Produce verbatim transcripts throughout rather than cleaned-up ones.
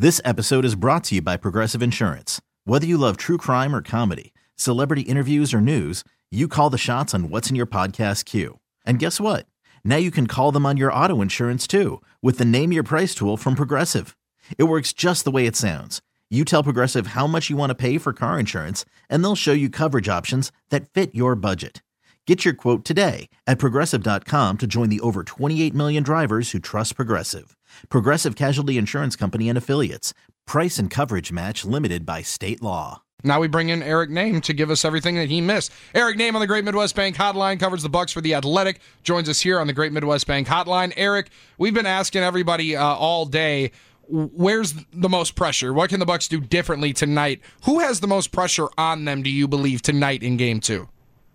This episode is brought to you by Progressive Insurance. Whether you love true crime or comedy, celebrity interviews or news, you call the shots on what's in your podcast queue. And guess what? Now you can call them on your auto insurance too with the Name Your Price tool from Progressive. It works just the way it sounds. You tell Progressive how much you want to pay for car insurance, and they'll show you coverage options that fit your budget. Get your quote today at Progressive dot com to join the over twenty-eight million drivers who trust Progressive. Progressive Casualty Insurance Company and Affiliates. Price and coverage match limited by state law. Now we bring in Eric Nehm to give us everything that he missed. Eric Nehm on the Great Midwest Bank Hotline covers the Bucks for The Athletic, joins us here on the Great Midwest Bank Hotline. Eric, we've been asking everybody uh, all day, where's the most pressure? What can the Bucks do differently tonight? Who has the most pressure on them, do you believe, tonight in Game two?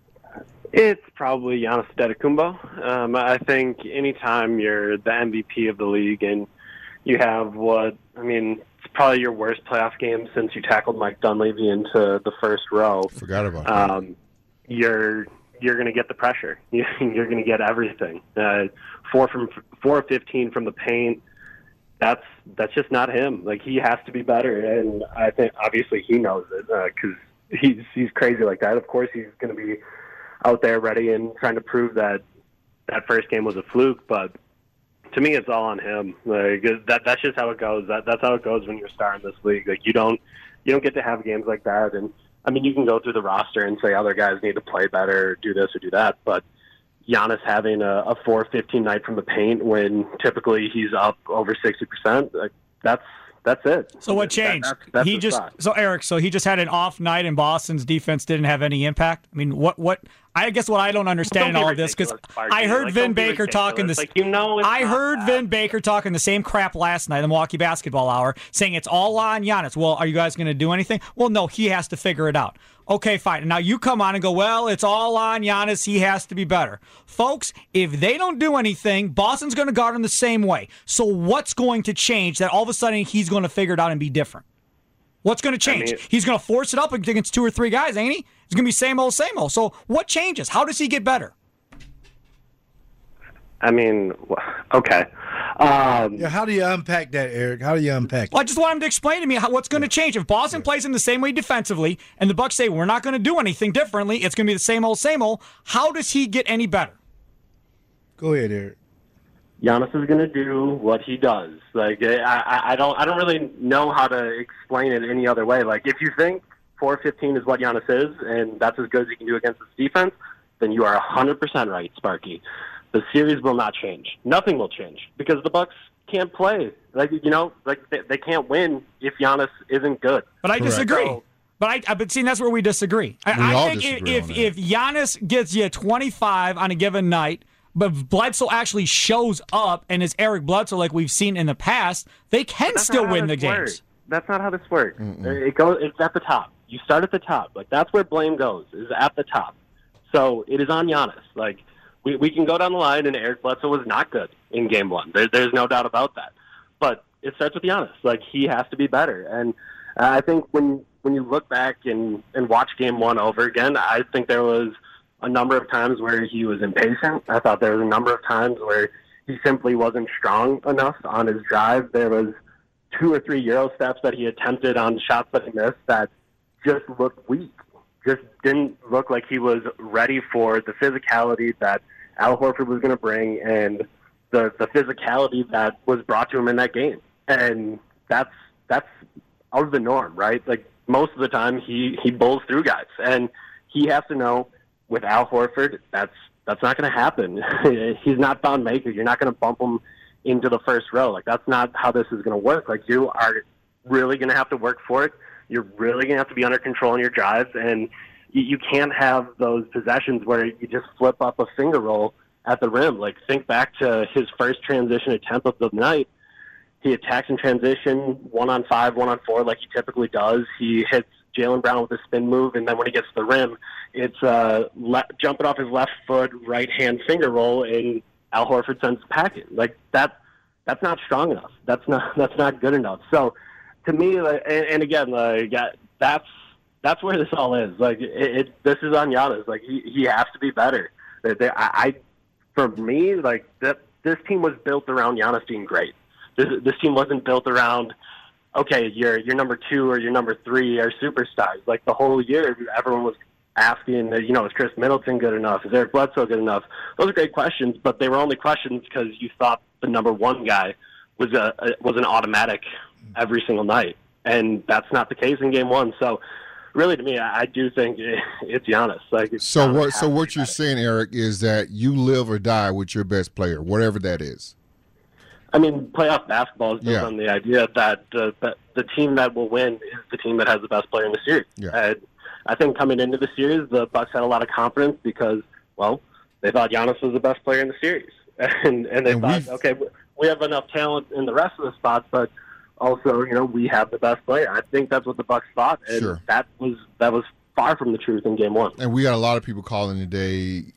It's probably Giannis Antetokounmpo. Um, I think anytime you're the M V P of the league and you have what, I mean, it's probably your worst playoff game since you tackled Mike Dunleavy into the first row. Forgot about um, that. You're you're going to get the pressure. You're going to get everything. Uh, four from four of fifteen from the paint. That's that's just not him. Like, he has to be better, and I think obviously he knows it because uh, he's he's crazy like that. Of course, he's going to be out there ready and trying to prove that that first game was a fluke, but to me, it's all on him. Like, that that's just how it goes. That that's how it goes when you're a star in this league. Like, you don't you don't get to have games like that. And I mean, you can go through the roster and say other guys need to play better, or do this or do that, but Giannis having a, a four fifteen night from the paint when typically he's up over sixty percent, like, that's that's it. So what changed? That, that's, that's he just spot. so Eric. So he just had an off night, and Boston's defense didn't have any impact. I mean, what what? I guess what I don't understand Don't in all of this, because I heard like, Vin Baker talking this. Like, you know, I heard Vin Baker talking the same crap last night in the Milwaukee Basketball Hour, saying it's all on Giannis. Well, are you guys going to do anything? Well, no, he has to figure it out. Okay, fine. And now you come on and go, well, it's all on Giannis. He has to be better. Folks, if they don't do anything, Boston's going to guard him the same way. So what's going to change that all of a sudden he's going to figure it out and be different? What's going to change? I mean, he's going to force it up against two or three guys, ain't he? It's going to be same old, same old. So what changes? How does he get better? I mean, okay. Um, yeah, how do you unpack that, Eric? How do you unpack well, it? I just want him to explain to me how, what's going to change. If Boston yeah. plays him the same way defensively and the Bucks say we're not going to do anything differently, it's going to be the same old, same old, how does he get any better? Go ahead, Eric. Giannis is going to do what he does. Like, I, I don't, I don't really know how to explain it any other way. Like, if you think four fifteen is what Giannis is, and that's as good as he can do against this defense, then you are one hundred percent right, Sparky. The series will not change. Nothing will change because the Bucks can't play. Like, you know, like they, they can't win if Giannis isn't good. But I disagree. So, but I, but see, that's where we disagree. I, we I all think disagree if on if Giannis gets you twenty-five on a given night, but Bledsoe actually shows up and is Eric Bledsoe like we've seen in the past, they can still win the games. Works. That's not how this works. Mm-mm. It goes. It's at the top. You start at the top. Like, that's where blame goes, is at the top. So it is on Giannis. Like, we, we can go down the line, and Eric Bledsoe was not good in game one. There, there's no doubt about that. But it starts with Giannis. Like, he has to be better. And uh, I think when when you look back and, and watch game one over again, I think there was a number of times where he was impatient. I thought there was a number of times where he simply wasn't strong enough on his drive. There was two or three Euro steps that he attempted on shots that he missed that just looked weak, just didn't look like he was ready for the physicality that Al Horford was going to bring and the, the physicality that was brought to him in that game. And that's that's out of the norm, right? Like, most of the time he, he bowls through guys. And he has to know with Al Horford, that's that's not going to happen. He's not Thon Maker. You're not going to bump him into the first row. Like, that's not how this is going to work. Like, you are really going to have to work for it. You're really going to have to be under control in your drives, and you, you can't have those possessions where you just flip up a finger roll at the rim. Like, think back to his first transition attempt of the night. He attacks in transition, one on five, one on four, like he typically does. He hits Jaylen Brown with a spin move, and then when he gets to the rim, it's uh, le- jumping off his left foot, right-hand finger roll, and Al Horford sends the packet. Like, that, that's not strong enough. That's not that's not good enough. So, to me, like, and, and again, like, that's that's where this all is. Like, it, it this is on Giannis. Like, he he has to be better. They, I, I, for me, like, that this team was built around Giannis being great. This, this team wasn't built around okay, your your number two or your number three are superstars. Like the whole year, everyone was asking, you know, is Chris Middleton good enough? Is Eric Bledsoe good enough? Those are great questions, but they were only questions because you thought the number one guy was a, a was an automatic every single night, and that's not the case in Game One. So, really, to me, I, I do think it, it's Giannis. Like, it's so Giannis what? So has what to you're be saying, Eric, is that you live or die with your best player, whatever that is. I mean, playoff basketball is built Yeah. on the idea that the, the the team that will win is the team that has the best player in the series. Yeah. And I think coming into the series, the Bucks had a lot of confidence because, well, they thought Giannis was the best player in the series, and and they And thought, we've- okay, we have enough talent in the rest of the spots, but also, you know, we have the best player. I think that's what the Bucks thought, and Sure. that was that was far from the truth in Game One. And we got a lot of people calling today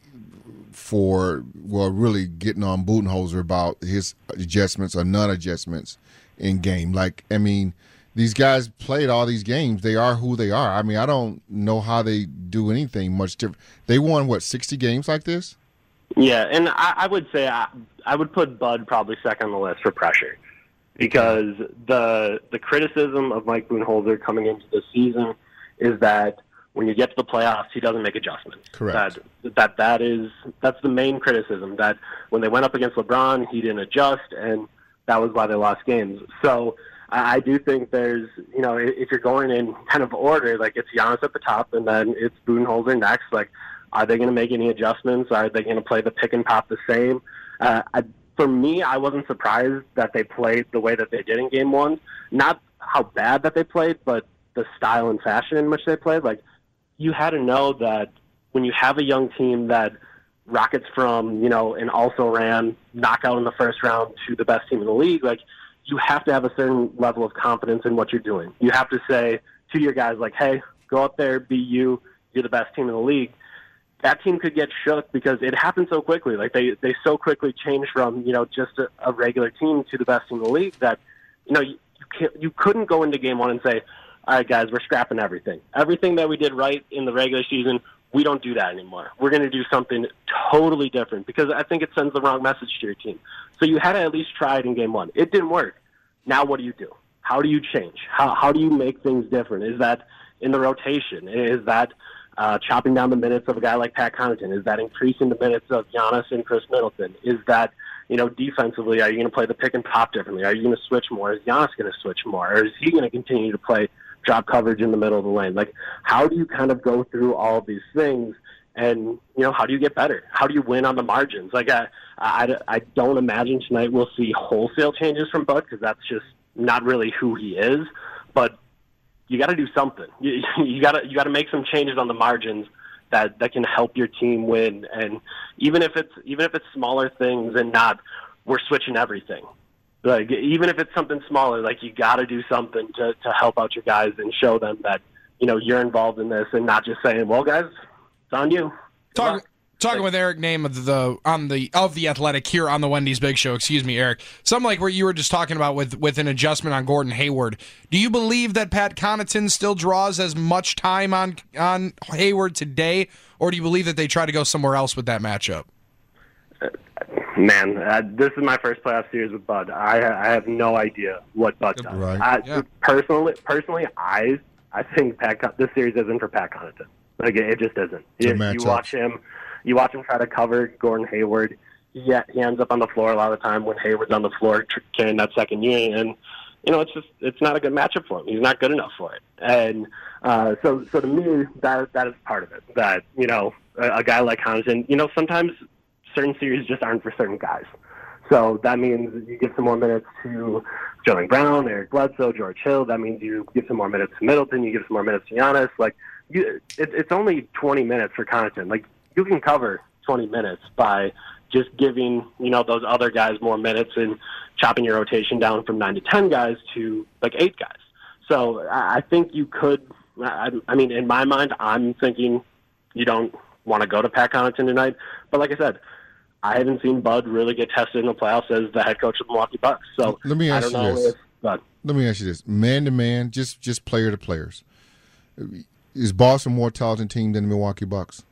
for, well, really getting on Budenholzer about his adjustments or non-adjustments in game. Like, I mean, these guys played all these games. They are who they are. I mean, I don't know how they do anything much different. They won, what, sixty games like this? Yeah, and I, I would say I, I would put Bud probably second on the list for pressure, because the the criticism of Mike Budenholzer coming into the season is that when you get to the playoffs, he doesn't make adjustments. Correct. That that that is that's the main criticism. That when they went up against LeBron, he didn't adjust, and that was why they lost games. So I, I do think there's, you know, if you're going in kind of order, like it's Giannis at the top, and then it's Budenholzer next. Like, are they going to make any adjustments? Are they going to play the pick and pop the same? Uh, I, for me, I wasn't surprised that they played the way that they did in Game One. Not how bad that they played, but the style and fashion in which they played. Like, you had to know that when you have a young team that rockets from, you know, an also-ran knockout in the first round to the best team in the league, like, you have to have a certain level of confidence in what you're doing. You have to say to your guys, like, hey, go out there, be you, you're the best team in the league. That team could get shook because it happened so quickly. Like, they, they so quickly changed from, you know, just a, a regular team to the best team in the league that, you know, you, you, can't, you couldn't go into game one and say, all right, guys, we're scrapping everything. Everything that we did right in the regular season, we don't do that anymore. We're going to do something totally different, because I think it sends the wrong message to your team. So you had to at least try it in game one. It didn't work. Now what do you do? How do you change? How, how do you make things different? Is that in the rotation? Is that uh, chopping down the minutes of a guy like Pat Connaughton? Is that increasing the minutes of Giannis and Chris Middleton? Is that, you know, defensively, are you going to play the pick and pop differently? Are you going to switch more? Is Giannis going to switch more? Or is he going to continue to play drop coverage in the middle of the lane? Like, how do you kind of go through all of these things, and, you know, how do you get better? How do you win on the margins? Like, I, I, I don't imagine tonight we'll see wholesale changes from Bud, because that's just not really who he is. But you got to do something. You, you got to you got to make some changes on the margins that, that can help your team win. And even if it's even if it's smaller things and not we're switching everything. Like, even if it's something smaller, like, you got to do something to, to help out your guys and show them that, you know, you're involved in this, and not just saying, well, guys, it's on you. Good Talk, luck. talking with Eric Name of the on the of the Athletic here on the Wendy's Big Show. Excuse me, Eric. Something like where you were just talking about with with an adjustment on Gordon Hayward. Do you believe that Pat Connaughton still draws as much time on on Hayward today, or do you believe that they try to go somewhere else with that matchup? Man, uh, this is my first playoff series with Bud. I I have no idea what Bud does. Right. I, Yeah. Personally, personally, I I think Pat Con- this series isn't for Pat Connaughton. Like, it, it just isn't. It's a You, matchup. you watch him, you watch him try to cover Gordon Hayward. Yeah, he ends up on the floor a lot of the time when Hayward's on the floor tr- carrying that second unit, and you know, it's just it's not a good matchup for him. He's not good enough for it. And uh, so so to me, that that is part of it. That, you know, a, a guy like Connaughton, you know, sometimes certain series just aren't for certain guys. So that means you give some more minutes to Jaylen Brown, Eric Bledsoe, George Hill. That means you give some more minutes to Middleton. You give some more minutes to Giannis. Like, you, it, it's only twenty minutes for Connaughton. Like, you can cover twenty minutes by just giving, you know, those other guys more minutes and chopping your rotation down from nine to ten guys to like eight guys. So I, I think you could. I, I mean, in my mind, I'm thinking you don't want to go to Pat Connaughton tonight. But like I said, I haven't seen Bud really get tested in the playoffs as the head coach of the Milwaukee Bucks. So Let me ask I don't you know this. if Bud. Let me ask you this: man to man, just just player to players. Is Boston more talented team than the Milwaukee Bucks?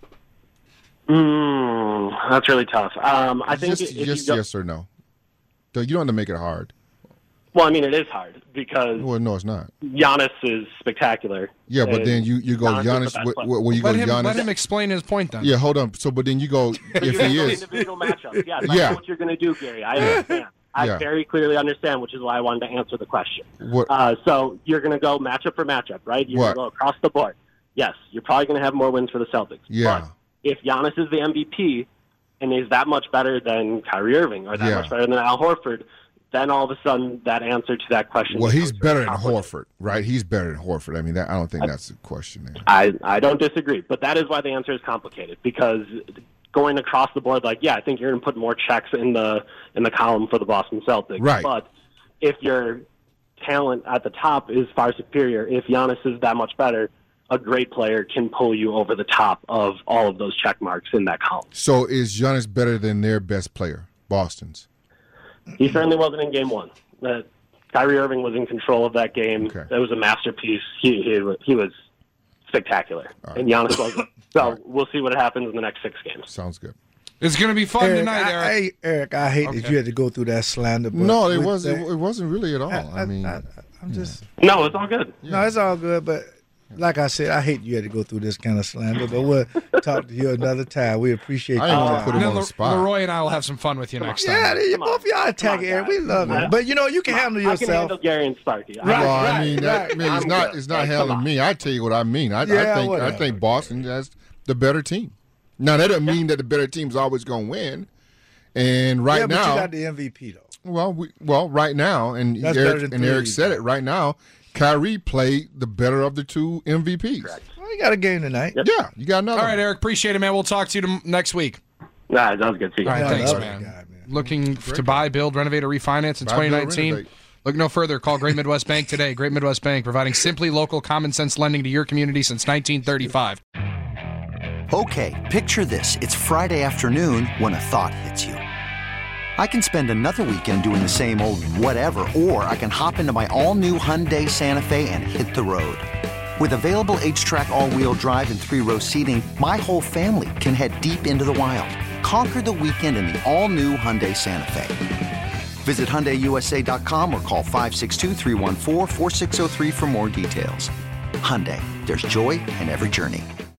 Mm, that's really tough. Um, I think just if just you go, yes or no. Don't- You don't have to make it hard. Well, I mean, it is hard because Well, no, it's not. Giannis is spectacular. Yeah, but And then you, you go Giannis is the Giannis. best Where, player. where you go Let him, Giannis? let him explain his point then. Yeah, hold on. So, but then you go if You he guys go is. individual matchups. Yes, I Yeah. know what you're going to do, Gary. I understand. I Yeah. very clearly understand, which is why I wanted to answer the question. What? Uh, so you're going to go matchup for matchup, right? You're What? going to go across the board. Yes, you're probably going to have more wins for the Celtics. Yeah. But if Giannis is the M V P and is that much better than Kyrie Irving or that Yeah. much better than Al Horford, then all of a sudden that answer to that question. Well, he's becomes better very than complicated. Horford, right? He's better than Horford. I mean, that, I don't think that's the question there. I, I don't disagree, but that is why the answer is complicated because going across the board, like, yeah, I think you're going to put more checks in the in the column for the Boston Celtics. Right. But if your talent at the top is far superior, if Giannis is that much better, a great player can pull you over the top of all of those check marks in that column. So, is Giannis better than their best player, Boston's? He certainly wasn't in game one. Uh, Kyrie Irving was in control of that game. Okay. It was a masterpiece. He he, he was spectacular. Right. And Giannis wasn't. So All right. we'll see what happens in the next six games. Sounds good. It's going to be fun Eric, tonight, I, Eric. I, Eric, I hate that Okay. you had to go through that slander. But No, it with wasn't. that- It wasn't really at all. I, I, mean, I, I'm just No, it's all good. no, it's all good. But like I said, I hate you had to go through this kind of slander. But we'll talk to you another time. We appreciate I you. didn't want to put And him then on the Le- spot. Leroy and I will have some fun with you next time. Yeah, you Come on. both y'all attack Come on, Eric. guys. We love Come it. on. But you know, you can handle I can yourself. handle Gary and Sparky. I- Right, well, I right, mean, that, right. I mean, it's I'm not. good. It's not Hey, come handling on. me. I tell you what I mean. I, Yeah, I think. I whatever. think Boston has the better team. Now that doesn't mean that the better team's always going to win. And right yeah, but now, you got the M V P though. well, we, well, right now, and That's better Eric, than and three. Eric said it. Right now, Kyrie played the better of the two M V Ps. Well, you got a game tonight. Yep. Yeah, you got another. All right, one. Eric. Appreciate it, man. We'll talk to you tom- next week. Nah, that was good. See you. All right, I thanks, love man. that guy, man. Looking f- to buy, build, renovate, or refinance in Buy, twenty build, nineteen? renovate. Look no further. Call Great Midwest Bank today. Great Midwest Bank, providing simply local, common sense lending to your community since nineteen thirty-five. Okay, picture this. It's Friday afternoon when a thought hits you. I can spend another weekend doing the same old whatever, or I can hop into my all-new Hyundai Santa Fe and hit the road. With available H-Track all-wheel drive and three-row seating, my whole family can head deep into the wild. Conquer the weekend in the all-new Hyundai Santa Fe. Visit Hyundai U S A dot com or call five six two, three one four, four six zero three for more details. Hyundai, there's joy in every journey.